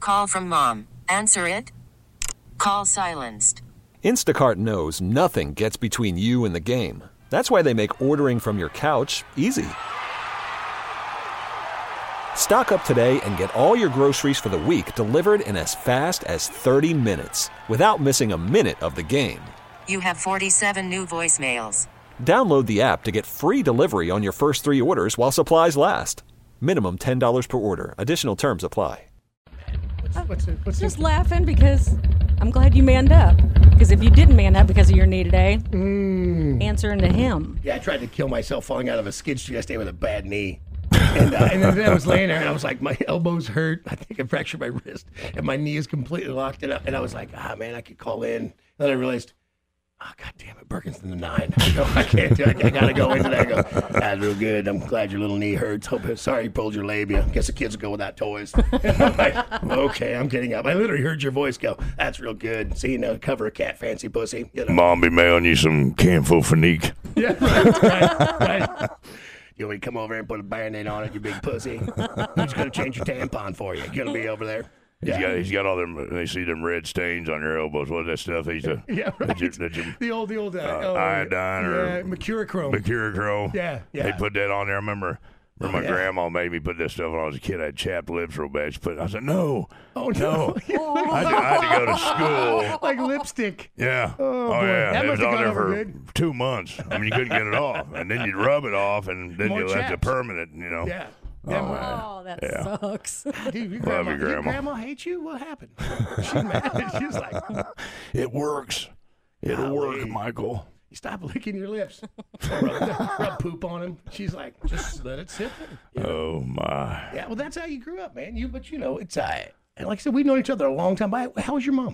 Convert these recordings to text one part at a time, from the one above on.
Call from mom. Answer it. Call silenced. Instacart knows nothing gets between you and the game. That's why they make ordering from your couch easy. Stock up today and get all your groceries for the week delivered in as fast as 30 minutes without missing a minute of the game. You have 47 new voicemails. Download the app to get free delivery on your first 3 orders while supplies last. Minimum $10 per order. Additional terms apply. What's just laughing because I'm glad you manned up. Because if you didn't man up because of your knee today, answering to him. Yeah, I tried to kill myself falling out of a skid steer yesterday with a bad knee. And then I was laying there and I was like, my elbows hurt. I think I fractured my wrist and my knee is completely locked it up. And I was like, man, I could call in. Then I realized, God damn it, Birken's in the 9. I can't do it. I got to go into that. I go, that's real good. I'm glad your little knee hurts. Sorry you pulled your labia. Guess the kids will go without toys. I'm like, okay, I'm getting up. I literally heard your voice go, that's real good. See, cover a cat, fancy pussy. Mom be mailing you some Camphor Finique. Yeah, right. You want me to come over and put a Band-Aid on it, you big pussy? Who's going to change your tampon for you? You're going to be over there. He's got all them. They see them red stains on your elbows. What's that stuff? Yeah, right. The old iodine or mercurochrome. Mercurochrome. Yeah. They put that on there. I remember my grandma made me put that stuff when I was a kid. I had chapped lips real bad. I said, no. Oh, no. I had to go to school. Like lipstick. Yeah. Oh boy. Yeah. That It was must have on there gone over for good. 2 months. I mean, you couldn't get it off. And then you'd rub it off, and then More you left it chaps. permanent, Yeah. Oh, that sucks. Dude, your Love you, your Grandma. grandma hates you? What happened? She's mad. She's like, It works. It'll work, Michael. you stop licking your lips. Rub poop on him. She's like, just let it sit there. Oh, my. Yeah, well, that's how you grew up, man. But it's and like I said, we've known each other a long time. How was your mom?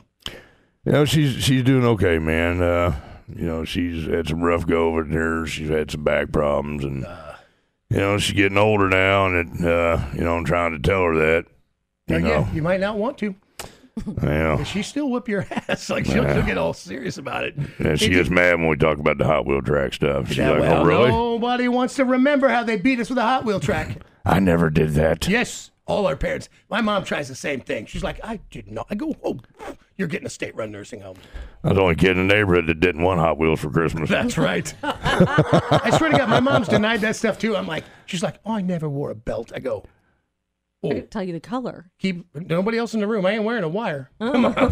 She's doing okay, man. She's had some rough go over there. She's had some back problems, and she's getting older now, and I'm trying to tell her that. You might not want to. Yeah. She still whip your ass. Like she'll get all serious about it. Yeah, she gets mad when we talk about the Hot Wheel track stuff. She's like, "Oh, really? Nobody wants to remember how they beat us with a Hot Wheel track." I never did that. Yes, all our parents. My mom tries the same thing. She's like, "I did not." I go, "Oh, you're getting a state-run nursing home." I was the only kid in the neighborhood that didn't want Hot Wheels for Christmas. That's right. I swear to God, my mom's denied that stuff too. I'm like, she's like, "Oh, I never wore a belt." I go, I could tell you the color. keep nobody else in the room. I ain't wearing a wire. Come on.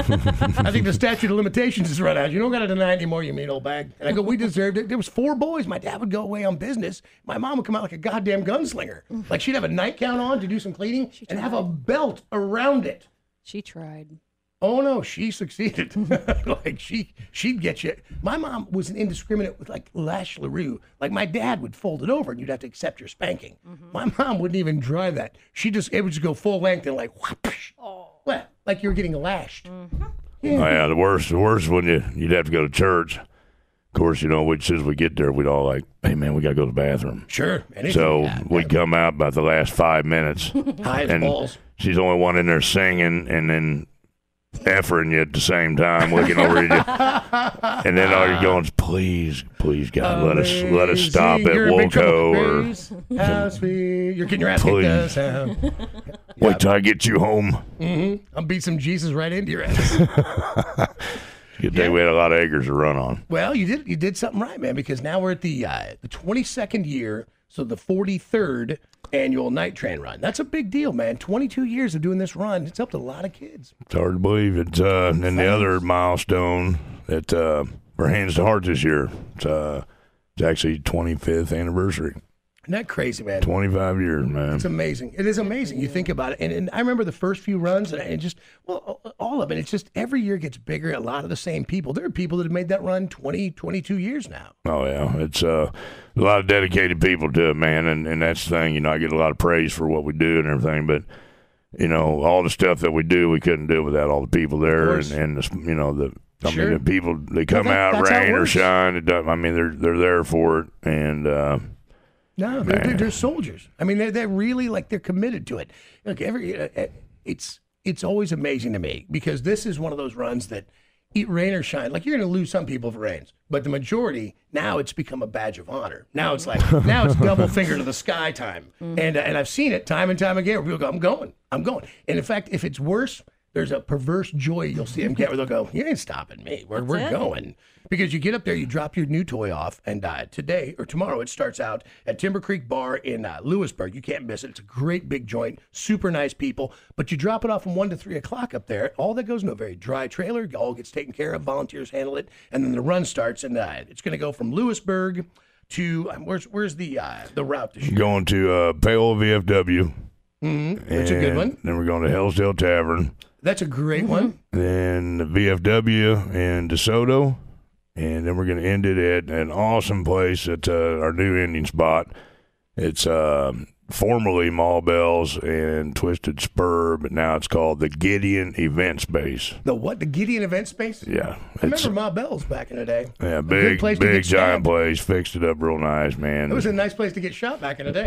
I think the statute of limitations is run out. You don't got to deny it anymore, you mean old bag. And I go, we deserved it. There was 4 boys. My dad would go away on business. My mom would come out like a goddamn gunslinger. Like she'd have a nightgown on to do some cleaning and have a belt around it. She tried. Oh no, she succeeded. Like she'd get you. My mom was an indiscriminate with like Lash LaRue. Like my dad would fold it over and you'd have to accept your spanking. My mom wouldn't even try that. It would just go full length and like whoosh. Well, like you were getting lashed. Yeah, the worst when you'd have to go to church. Of course, as we get there, we'd all like, "Hey man, we gotta go to the bathroom." Sure. So we'd come out about the last 5 minutes. High as and balls. she's the only one in there singing, and then effing you at the same time, looking over at you, and then all you're going, please, God, let us stop at Woco, or How sweet. You're getting your ass kicked Please. sound. wait till I get you home. I'll beat some Jesus right into your ass. Good day, we had a lot of acres to run on. Well, you did something right, man, because now we're at the 22nd year, so the 43rd annual Night Train run. That's a big deal, man. 22 years of doing this run. It's helped a lot of kids. It's hard to believe. It's and the other milestone that for Hands to Heart this year. It's actually 25th anniversary. Isn't that crazy, man? 25 years, man. It's amazing. It is amazing. You think about it. And I remember the first few runs and just, well, all of it. It's just every year gets bigger. A lot of the same people. There are people that have made that run 20, 22 years now. Oh, yeah. It's a lot of dedicated people to it, man. And that's the thing. I get a lot of praise for what we do and everything. But, all the stuff that we do, we couldn't do without all the people there. And the people, they come out, rain or shine. It doesn't, they're there for it. And, no, they're soldiers. They're really they're committed to it. Look, it's always amazing to me because this is one of those runs that eat rain or shine. Like, you're going to lose some people if it rains, but the majority, now it's become a badge of honor. Now it's like, now it's double finger to the sky time. And I've seen it time and time again where people go, I'm going. And in fact, if it's worse, there's a perverse joy you'll see them get where they'll go, you ain't stopping me. We're going. Because you get up there, you drop your new toy off, and today or tomorrow it starts out at Timber Creek Bar in Lewisburg. You can't miss it. It's a great big joint, super nice people. But you drop it off from 1 to 3 o'clock up there. All that goes in a very dry trailer. All gets taken care of. Volunteers handle it. And then the run starts, and it's going to go from Lewisburg to, where's the route this year? Going to Paola VFW. That's a good one. Then we're going to Hellsdale Tavern. That's a great one. Then the VFW in DeSoto. And then we're going to end it at an awesome place at our new ending spot. It's formerly Mall Bells and Twisted Spur, but now it's called the Gideon Event Space. The what? The Gideon Event Space? Yeah. I remember Mall Bells back in the day. Yeah, big giant place. Fixed it up real nice, man. It was a nice place to get shot back in the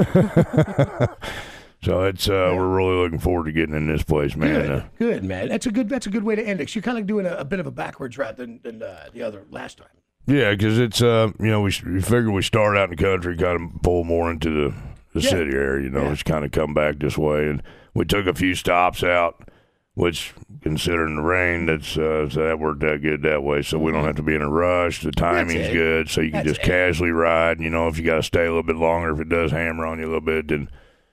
day. So it's we're really looking forward to getting in this place, man. Good, man. That's a good way to end it. You're kind of doing a bit of a backwards route than the other last time. Yeah, because it's we figure we start out in the country, kind of pull more into the city area. Just kind of come back this way, and we took a few stops out, which considering the rain, so that worked out good that way. So we don't have to be in a rush. The timing's good, so you can just casually ride. If you got to stay a little bit longer, if it does hammer on you a little bit, then.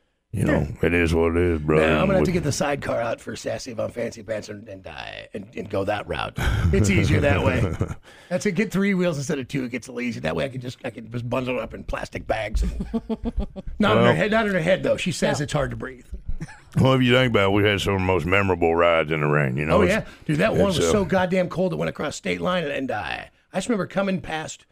It is what it is, brother. Now, I'm going to have to get the sidecar out for Sassy Von Fancy Pants and go that route. It's easier that way. That's it. Get 3 wheels instead of 2. It gets a little easier. That way I can just bundle it up in plastic bags. Not in her head, though. She says it's hard to breathe. Well, if you think about it, we had some of the most memorable rides in the rain. Oh, yeah. Dude, that one was so goddamn cold it went across state line. And I just remember coming past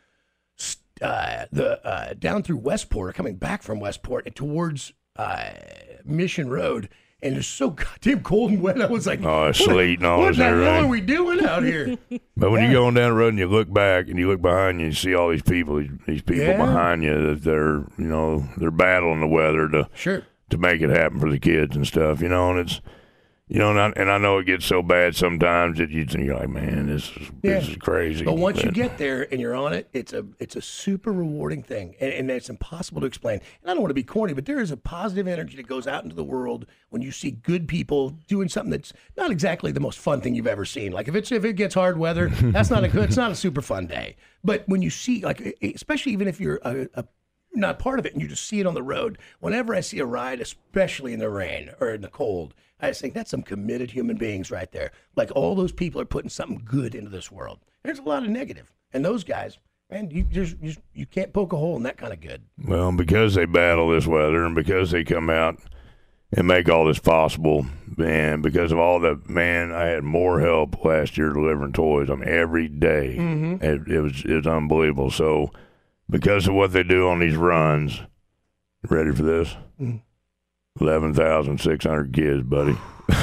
down through Westport, coming back from Westport and towards Mission Road, and it's so goddamn cold and wet. I was like, sleet and all what this. What the hell are we doing out here? But when you go on down the road and you look back and you look behind you, you see all these people behind you that they're battling the weather to make it happen for the kids and stuff. And it's. And I know it gets so bad sometimes that you're like, man, this is crazy. But once you get there and you're on it, it's a super rewarding thing, and it's impossible to explain. And I don't want to be corny, but there is a positive energy that goes out into the world when you see good people doing something that's not exactly the most fun thing you've ever seen. Like if it gets hard weather, it's not a super fun day. But when you see, like, especially even if you're not part of it and you just see it on the road, whenever I see a ride, especially in the rain or in the cold, I just think that's some committed human beings right there. Like all those people are putting something good into this world. There's a lot of negative, and those guys, man, you can't poke a hole in that kind of good. Well, because they battle this weather, and because they come out and make all this possible, and because of all that, man, I had more help last year delivering toys on every day. Mm-hmm. It was unbelievable. So, because of what they do on these runs, ready for this? Mm-hmm. 11,600 kids, buddy.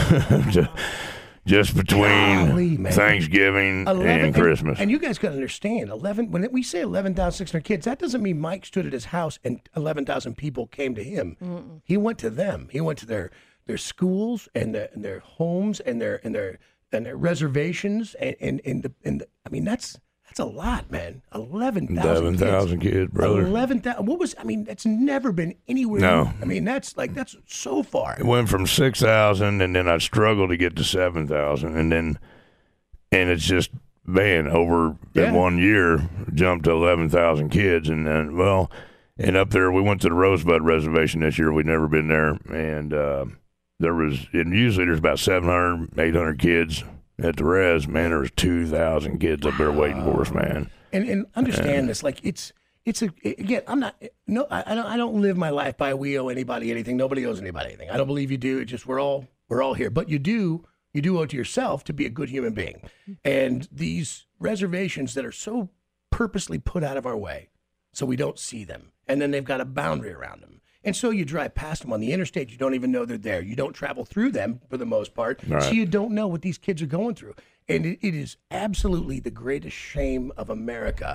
Just between Thanksgiving and Christmas. And you guys got to understand, when we say 11,600 kids, that doesn't mean Mike stood at his house and 11,000 people came to him. Mm-mm. He went to them. He went to their schools and their homes and their reservations I mean that's a lot, man. 11,000 kids, brother. 11,000. That's never been anywhere. No. That's so far. It went from 6,000, and then I struggled to get to 7,000, and it's just, man, over in 1 year, jumped to 11,000 kids, and then, and up there, we went to the Rosebud Reservation this year. We'd never been there, and usually there's about 700, 800 kids. At the res, man, there was 2,000 kids up there waiting for us, man. And understand this, like again, I don't live my life by we owe anybody anything. Nobody owes anybody anything. I don't believe you do. It's just we're all here. But you do owe it to yourself to be a good human being. And these reservations that are so purposely put out of our way, so we don't see them, and then they've got a boundary around them. And so you drive past them on the interstate. You don't even know they're there. You don't travel through them for the most part. Right. So you don't know what these kids are going through. And it is absolutely the greatest shame of America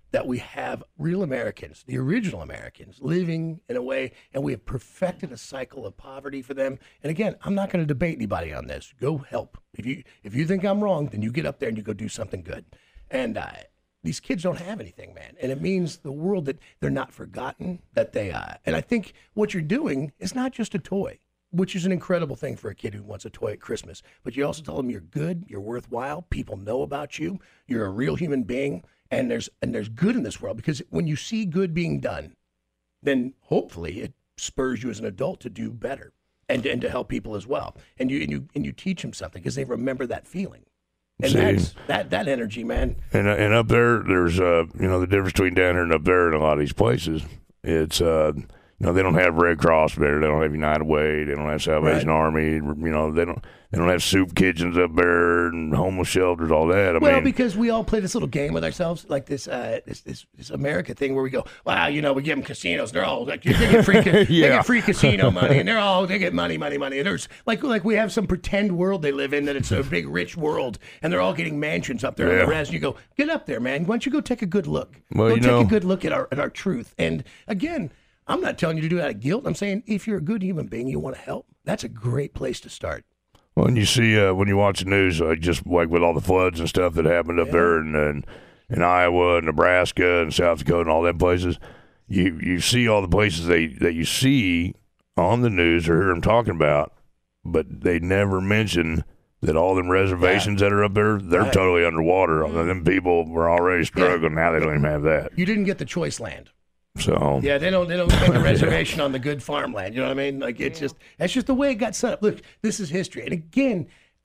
that we have real Americans, the original Americans, living in a way, and we have perfected a cycle of poverty for them. And again, I'm not going to debate anybody on this. Go help. If you think I'm wrong, then you get up there and you go do something good. And these kids don't have anything, man. And it means the world that they're not forgotten, that they and I think what you're doing is not just a toy, which is an incredible thing for a kid who wants a toy at Christmas. But you also tell them you're good, you're worthwhile, people know about you, you're a real human being, and there's good in this world. Because when you see good being done, then hopefully it spurs you as an adult to do better and to help people as well. And you teach them something because they remember that feeling. And that's that energy, man. And up there's the difference between down here and up there in a lot of these places. It's they don't have Red Cross there. They don't have United Way. They don't have Salvation Army. They don't have soup kitchens up there and homeless shelters, all that. I mean, because we all play this little game with ourselves, like this America thing where we go, wow, we give them casinos. They're all like, they get free, they get free casino money, and they get money. And there's like we have some pretend world they live in that it's a big rich world, and they're all getting mansions up there on the res. And you go, get up there, man. Why don't you go take a good look? Go take a good look at our truth. And again, I'm not telling you to do it out of guilt. I'm saying if you're a good human being, you want to help. That's a great place to start. Well, and you see when you watch the news, just like with all the floods and stuff that happened up there in Iowa and Nebraska and South Dakota and all that places, you see all the places that you see on the news or hear them talking about, but they never mention that all them reservations that are up there, they're totally underwater. Them people were already struggling. Now they don't even have that. You didn't get the choice land. So they don't make a reservation on the good farmland. You know what I mean? Like that's just the way it got set up. Look, this is history. And again,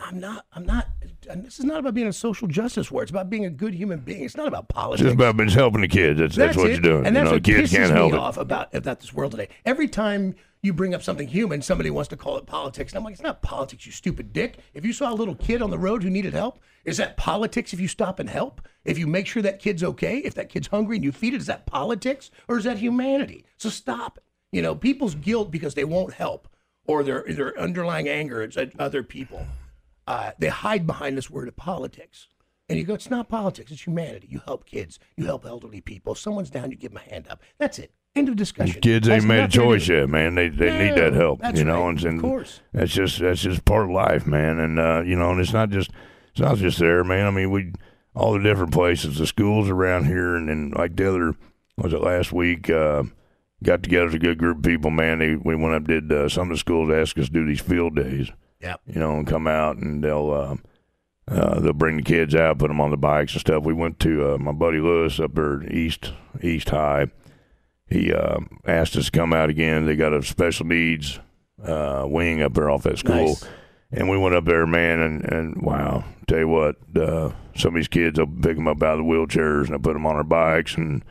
this is not about being a social justice war. It's about being a good human being. It's not about politics. It's about helping the kids. That's what you're doing. And that's what kids pisses can't help me it. off about this world today. Every time you bring up something human, somebody wants to call it politics. And I'm like, it's not politics, you stupid dick. If you saw a little kid on the road who needed help, is that politics if you stop and help? If you make sure that kid's okay, if that kid's hungry and you feed it, is that politics or is that humanity? So stop it. People's guilt because they won't help or their underlying anger at other people, they hide behind this word of politics. And you go, it's not politics, it's humanity. You help kids, you help elderly people. If someone's down, you give them a hand up. That's it. End of discussion. Kids ain't made a choice yet, man. They need that help. That's right. And of course. That's just part of life, man. And and it's not just there, man. I mean, all the different places, the schools around here, and like the other, last week, got together as a good group of people, man. We went up, did some of the schools asked us to do these field days. Yep. And come out and they'll bring the kids out, put them on the bikes and stuff. We went to my buddy Lewis up there at East High. He asked us to come out again. They got a special needs wing up there off that school. Nice. And we went up there, man, and wow, tell you what, some of these kids, I'll pick them up out of the wheelchairs and I put them on our bikes. And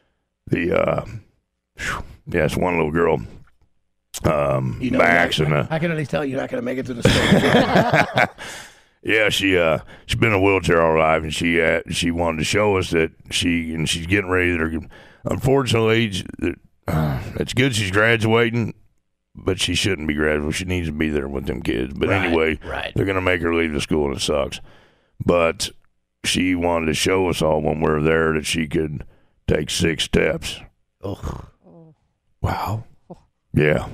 it's one little girl, Max. I can only tell you're not going to make it to the story. Yeah, she's been in a wheelchair all her life, and she wanted to show us that she's getting ready to. Unfortunately, it's good she's graduating, but she shouldn't be graduating. She needs to be there with them kids. But anyway, they're going to make her leave the school, and it sucks. But she wanted to show us all when we were there that she could take 6 steps. Oh, wow! Yeah,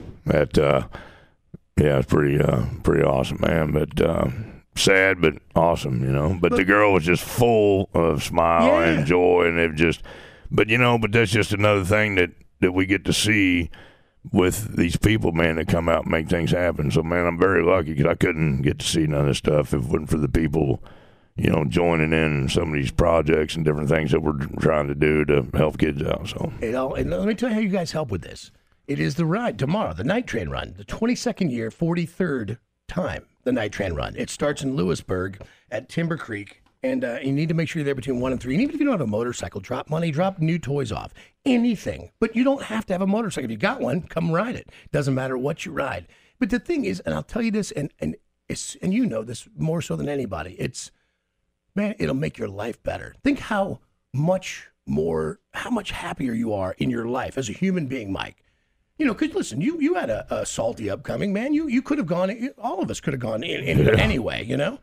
it's pretty awesome, man. But sad, but awesome, But the girl was just full of smile and joy, and it just. But that's just another thing that we get to see with these people, man, that come out and make things happen. So, man, I'm very lucky because I couldn't get to see none of this stuff if it wasn't for the people, joining in some of these projects and different things that we're trying to do to help kids out. So, and let me tell you how you guys help with this. It is the ride tomorrow, the Night Train Run, the 22nd year, 43rd time, the Night Train Run. It starts in Lewisburg at Timber Creek. And you need to make sure you're there between 1 and 3. And even if you don't have a motorcycle, drop money, drop new toys off, anything. But you don't have to have a motorcycle. If you got one, come ride it. Doesn't matter what you ride. But the thing is, and I'll tell you this, and you know this more so than anybody, it'll make your life better. Think how much happier you are in your life as a human being, Mike. Because listen, you had a salty upcoming, man. You could have gone, all of us could have gone in it anyway,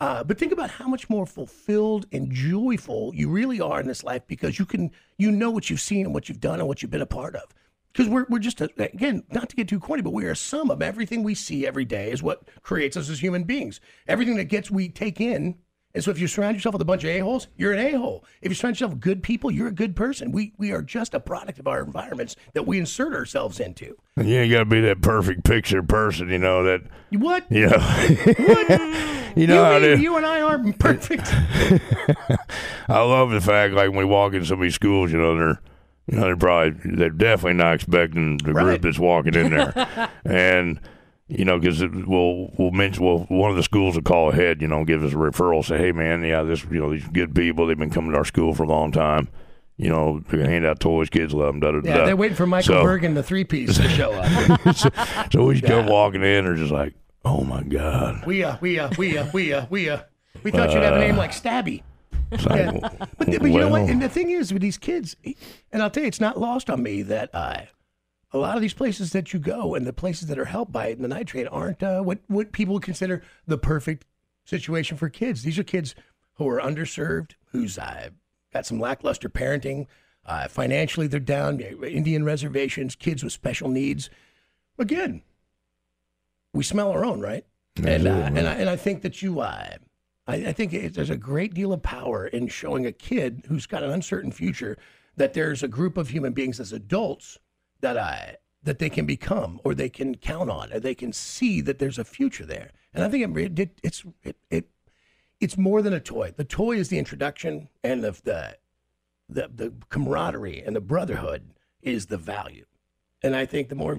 But think about how much more fulfilled and joyful you really are in this life because you know what you've seen and what you've done and what you've been a part of. Because we're just, again, not to get too corny, but we are a sum of everything we see every day is what creates us as human beings. Everything that we take in. And so if you surround yourself with a bunch of a-holes, you're an a-hole. If you surround yourself with good people, you're a good person. We are just a product of our environments that we insert ourselves into. And you ain't got to be that perfect picture person, that. What? Yeah. What? You and I aren't perfect. I love the fact, like, when we walk in some of these schools, they're definitely not expecting the group that's walking in there. And, because we'll mention, one of the schools will call ahead, give us a referral, say, hey, man, these good people, they've been coming to our school for a long time. They're going to hand out toys, kids love them, Yeah, they're waiting for Michael Bergen, the three-piece, to show up. so we come walking in, they're just like, oh, my God. We thought you'd have a name like Stabby. Like, but you know what? And the thing is with these kids, and I'll tell you, it's not lost on me that a lot of these places that you go and the places that are helped by the nitrate aren't what people would consider the perfect situation for kids. These are kids who are underserved, who's got some lackluster parenting. Financially, they're down. Indian reservations, kids with special needs. Again, we smell our own, right? And I think that I think there's a great deal of power in showing a kid who's got an uncertain future that there's a group of human beings as adults that they can become, or they can count on, or they can see that there's a future there. And I think it's more than a toy. The toy is the introduction, and the camaraderie and the brotherhood is the value. And I think the more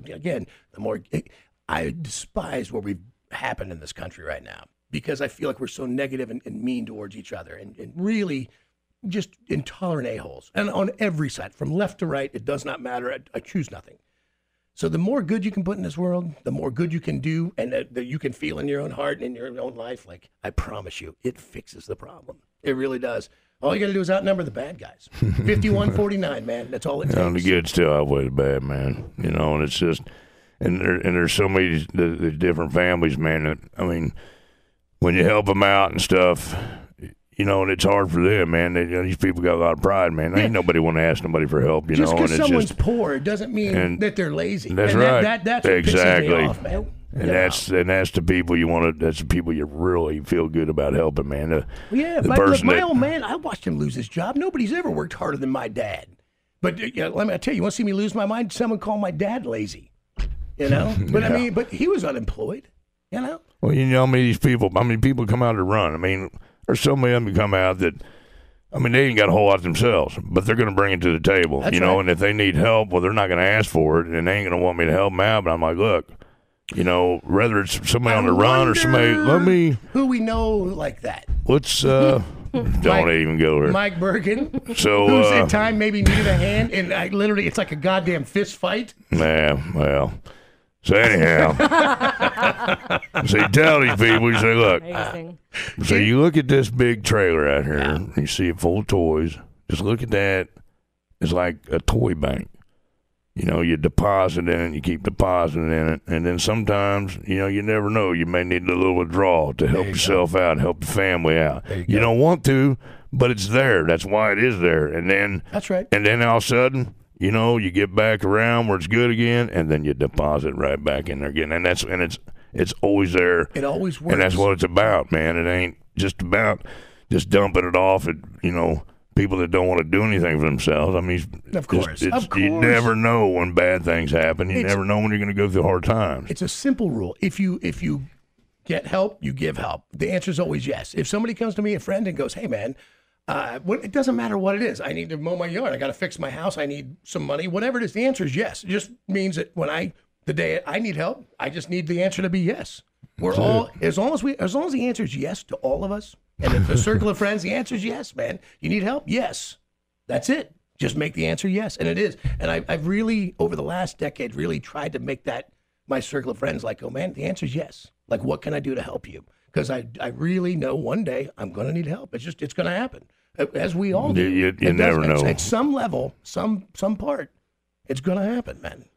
I despise what we've happened in this country right now, because I feel like we're so negative and mean towards each other and really just intolerant a-holes. And on every side, from left to right, it does not matter. I choose nothing. So the more good you can put in this world, the more good you can do, and that you can feel in your own heart and in your own life, like, I promise you, it fixes the problem. It really does. All you got to do is outnumber the bad guys. 51-49, man. That's all it takes. The good still outweigh the bad, man. And it's just, and there's so many the different families, man. I mean, when you help them out and stuff, and it's hard for them, man. These people got a lot of pride, man. Ain't nobody want to ask nobody for help, Just because someone's poor doesn't mean that they're lazy. That's right. That's what exactly. pisses me off, man. And that's the people you want to. That's the people you really feel good about helping, man. My old man, I watched him lose his job. Nobody's ever worked harder than my dad. But let me tell you, want to see me lose my mind? Someone called my dad lazy. But yeah. But he was unemployed. Well, how many people come out to run? I mean, there's so many of them who come out that, they ain't got a whole lot themselves, but they're going to bring it to the table, That's right. And if they need help, well, they're not going to ask for it, and they ain't going to want me to help them out, but I'm like, look, whether it's somebody on the run or somebody, who we know like that. Let's, don't even go there. Mike Bergen, so, who's at time maybe needed a hand, and it's like a goddamn fist fight. Yeah, well. So anyhow, so you tell these people, you say, look, so you look at this big trailer out here, and you see it full of toys. Just look at that. It's like a toy bank. You deposit in it, you keep depositing in it, and then sometimes, you never know. You may need a little withdrawal to help yourself out, help the family out. You don't want to, but it's there. That's why it is there. And then that's right. And then all of a sudden, you get back around where it's good again, and then you deposit right back in there again, and it's always there. It always works, and that's what it's about, man. It ain't just about just dumping it off at people that don't want to do anything for themselves. Of course. You never know when bad things happen. You never know when you're going to go through hard times. It's a simple rule. If you get help, you give help. The answer is always yes. If somebody comes to me, a friend, and goes, "Hey, man." It doesn't matter what it is. I need to mow my yard. I got to fix my house. I need some money. Whatever it is, the answer is yes. It just means that the day I need help, I just need the answer to be yes. As long as the answer is yes to all of us, and if a circle of friends, the answer is yes, man. You need help? Yes. That's it. Just make the answer yes, and it is. And I've really, over the last decade, really tried to make that my circle of friends like, oh man, the answer is yes. Like, what can I do to help you? Because I really know one day I'm going to need help. It's going to happen, as we all do. You never know. At some level, some part, it's going to happen, man.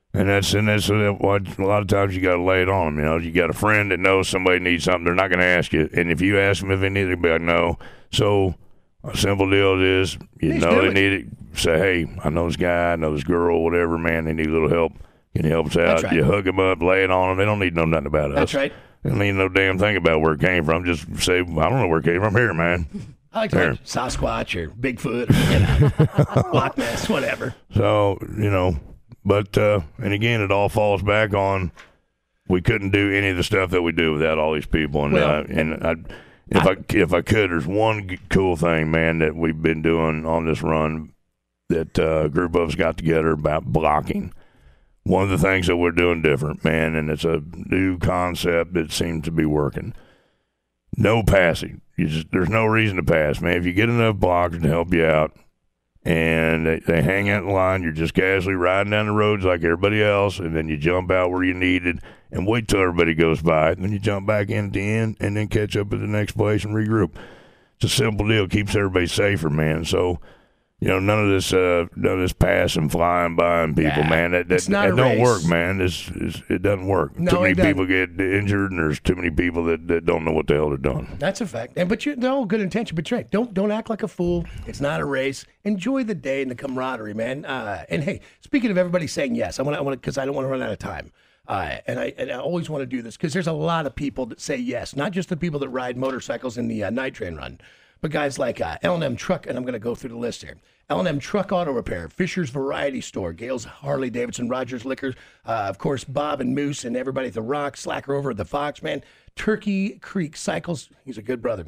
And that's what a lot of times you got to lay it on them. You know, you got a friend that knows somebody needs something, they're not going to ask you. And if you ask them if they need it, they'll be like, no. So a simple deal is, you know they need it. Say, hey, I know this guy, I know this girl, whatever, man, they need a little help. Can you help us out? Right. You hook them up, lay it on them. They don't need to know nothing about us. That's right. They don't need no damn thing about where it came from. Just say, I don't know where it came from. Here, man. I like to like Sasquatch or Bigfoot or Loch Ness, whatever. So, you know, but, and again, it all falls back on we couldn't do any of the stuff that we do without all these people. And, if I could, there's one cool thing, man, that we've been doing on this run that a group of us got together about blocking. One of the things that we're doing different, man, and it's a new concept that seems to be working. No passing. There's no reason to pass, man. If you get enough blockers to help you out and they hang out in line, you're just casually riding down the roads like everybody else, and then you jump out where you needed and wait till everybody goes by. And then you jump back in at the end and then catch up at the next place and regroup. It's a simple deal. Keeps everybody safer, man. So, you know, none of this passing, flying by and people, man. That don't work, man. It doesn't work. No, too many people get injured, and there's too many people that don't know what the hell they're doing. That's a fact. But they're all good intention. But right, don't act like a fool. It's not a race. Enjoy the day and the camaraderie, man. And hey, speaking of everybody saying yes, I want because I don't want to run out of time. And I always want to do this because there's a lot of people that say yes, not just the people that ride motorcycles in the night train run. But guys like L&M Truck, and I'm going to go through the list here. L&M Truck Auto Repair, Fisher's Variety Store, Gale's Harley Davidson, Rogers Liquor, of course, Bob and Moose and everybody at the Rock, Slacker over at the Fox, man. Turkey Creek Cycles, he's a good brother.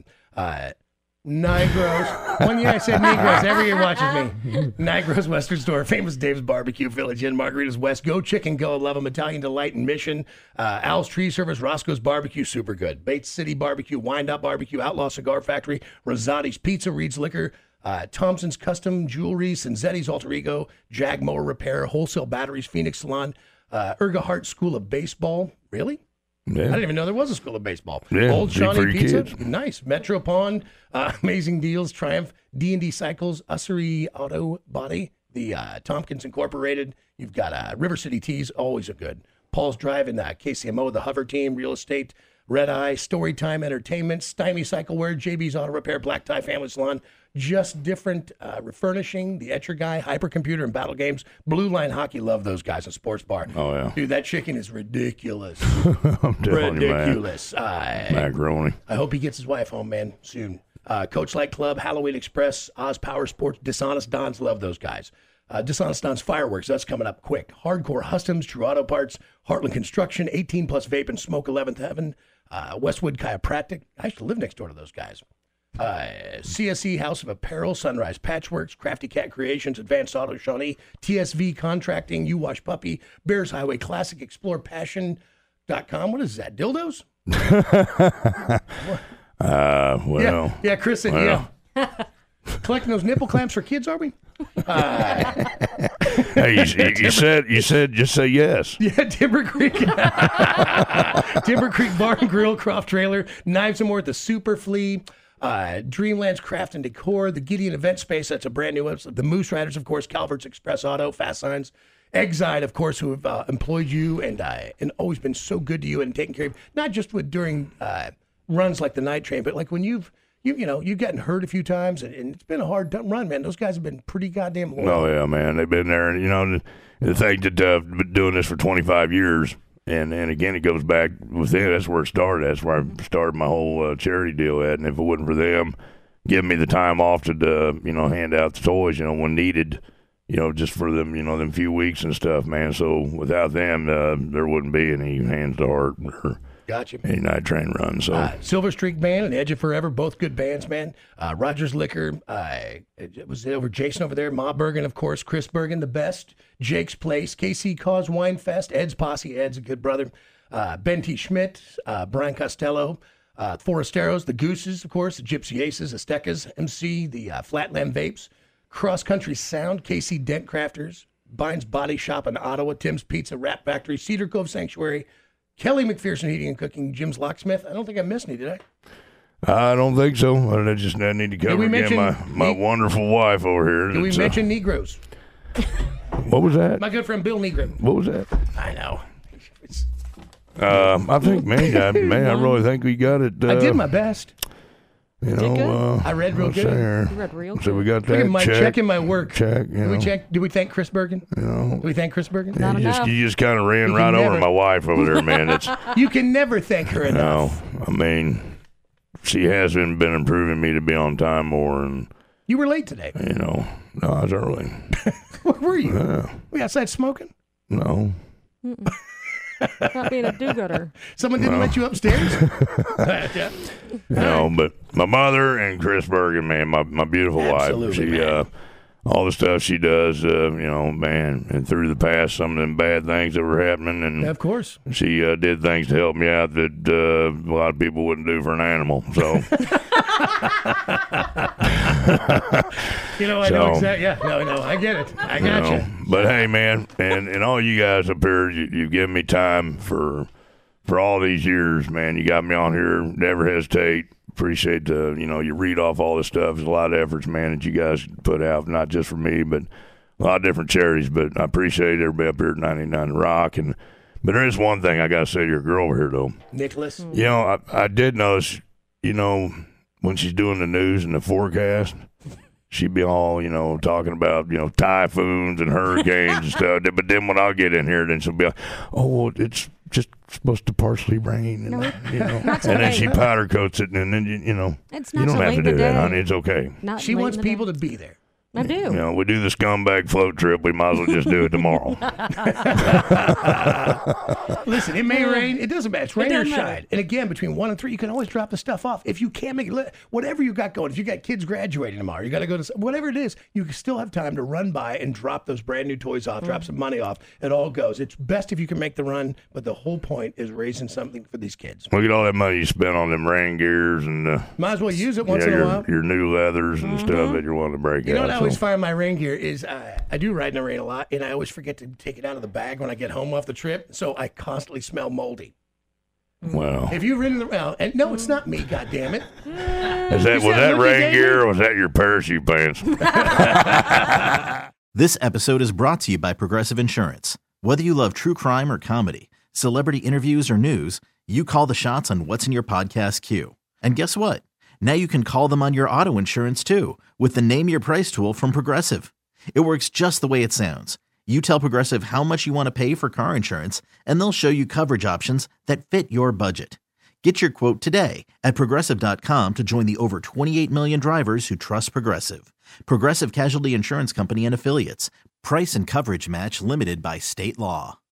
Nigros. 1 year I said Negros. Every year watches me. Nigros Western Store, Famous Dave's Barbecue, Village Inn, Margaritas West, Go Chicken Go, Love 'em, Italian Delight and Mission, Al's Tree Service, Roscoe's Barbecue, super good. Bates City Barbecue, Wind Up Barbecue, Outlaw Cigar Factory, Rosati's Pizza, Reed's Liquor, Thompson's Custom Jewelry, Cinzetti's Alter Ego, Jag Mower Repair, Wholesale Batteries, Phoenix Salon, Ergahart School of Baseball. Really? Yeah. I didn't even know there was a school of baseball. Yeah, Old Shawnee Pizza, kids. nice. Metro Pond, Amazing Deals, Triumph, D&D Cycles, Ussery Auto Body, the Tompkins Incorporated. You've got River City Teas, always a good. Paul's Drive and KCMO, the Hover Team, Real Estate, Red Eye, Storytime Entertainment, Stymie Cycleware, JB's Auto Repair, Black Tie Family Salon, Just Different Refurnishing, The Etcher Guy, Hypercomputer and Battle Games, Blue Line Hockey, love those guys in Sports Bar. Oh, yeah. Dude, that chicken is ridiculous. I'm telling Ridiculous. you, man. Macaroni. I hope he gets his wife home, man, soon. Coach Light Club, Halloween Express, Oz Power Sports, Dishonest Dons, love those guys. Dishonest Dons Fireworks, that's coming up quick. Hardcore Customs, True Auto Parts, Heartland Construction, 18 Plus Vape and Smoke, 11th Heaven, Westwood Chiropractic. I used to live next door to those guys. CSE House of Apparel, Sunrise Patchworks, Crafty Cat Creations, Advanced Auto Shawnee, TSV Contracting, You Wash Puppy, Bears Highway Classic, Explore Passion.com. What is that, dildos? Well. Yeah, Chris said, yeah. Collecting those nipple clamps for kids, are we? Hey, you said just say yes. Yeah, Timber Creek. Timber Creek Bar and Grill, Croft Trailer, Knives and More at the Super Flea, Dreamlands Craft and Decor, the Gideon Event Space, that's a brand new website. The Moose Riders, of course, Calvert's Express Auto, Fast Signs, Exide, of course, who have employed you and always been so good to you and taking care of you, not just during runs like the night train, but like when you've gotten hurt a few times, and it's been a hard run, man. Those guys have been pretty goddamn loyal. Oh, yeah, man. They've been there. And, the thing that I've been doing this for 25 years, and again, it goes back with them. That's where it started. That's where I started my whole charity deal at. And if it wasn't for them giving me the time off to, hand out the toys, when needed, just for them, them few weeks and stuff, man. So without them, there wouldn't be any Hands to Heart or Gotcha. any night train run. So Silver Streak Band and Edge of Forever, both good bands, man. Rogers Liquor, it was over Jason over there. Ma Bergen, of course. Chris Bergen, the best. Jake's Place, KC Cause Wine Fest, Ed's Posse. Ed's a good brother. Ben T. Schmidt, Brian Costello, Forasteros, the Gooses, of course. The Gypsy Aces, Aztecas, MC, the Flatland Vapes, Cross Country Sound, KC Dent Crafters, Bynes Body Shop in Ottawa, Tim's Pizza, Rap Factory, Cedar Cove Sanctuary, Kelly McPherson Heating and Cooking, Jim's Locksmith. I don't think I missed any, did I? I don't think so. I need to cover again my wonderful wife over here. Did we mention Negroes? What was that? My good friend Bill Negrin. What was that? I know. I think, I really think we got it. I did my best. You know, I read real good. You read real good. So we got Look that. at checking my work. Check. Did we thank Chris Bergen? Did we thank Chris Bergen? Not enough. You just kind of ran right over my wife over there, man. You can never thank her enough. No, I mean, she has been improving me to be on time more, and you were late today. No, I was early. Where were you? Were you outside smoking? No. Not being a do-gooder. Someone didn't let you upstairs? Yeah. No, but my mother and Chris Bergen, man, my beautiful wife. She, all the stuff she does, man, and through the past, some of them bad things that were happening, and of course, she did things to help me out that a lot of people wouldn't do for an animal. So, I know exactly. Yeah, no, I get it. I got you. But hey, man, and all you guys up here, you've given me time for all these years, man. You got me on here. Never hesitate. Appreciate you read off all this stuff. There's a lot of efforts, man, that you guys put out, not just for me, but a lot of different charities. But I appreciate everybody up here at 99 Rock. But there is one thing I got to say to your girl over here, though. Nicholas? I did notice, when she's doing the news and the forecast, she'd be all, talking about, typhoons and hurricanes and stuff. But then when I'll get in here, then she'll be like, oh, it's just supposed to partially rain. And, and then she powder coats it, and then, it's you don't have to do that, honey. It's okay. She wants people to be there. I do. We do the scumbag float trip. We might as well just do it tomorrow. Listen, it may rain. It doesn't matter. It's rain or shine. And again, between 1 and 3, you can always drop the stuff off. If you can't make it, whatever you got going, if you got kids graduating tomorrow, you got to go to whatever it is, you can still have time to run by and drop those brand new toys off, drop some money off. It all goes. It's best if you can make the run, but the whole point is raising something for these kids. Look at all that money you spent on them rain gears and might as well use it once in a while. Your new leathers and stuff that you're wanting to break out. You know what I always find my rain gear is I do ride in the rain a lot, and I always forget to take it out of the bag when I get home off the trip, so I constantly smell moldy. Wow. Have you ridden around? And no, it's not me, goddammit. Was that rain gear or was that your parachute pants? This episode is brought to you by Progressive Insurance. Whether you love true crime or comedy, celebrity interviews or news, you call the shots on what's in your podcast queue. And guess what? Now you can call them on your auto insurance too with the Name Your Price tool from Progressive. It works just the way it sounds. You tell Progressive how much you want to pay for car insurance, and they'll show you coverage options that fit your budget. Get your quote today at Progressive.com to join the over 28 million drivers who trust Progressive. Progressive Casualty Insurance Company and Affiliates. Price and coverage match limited by state law.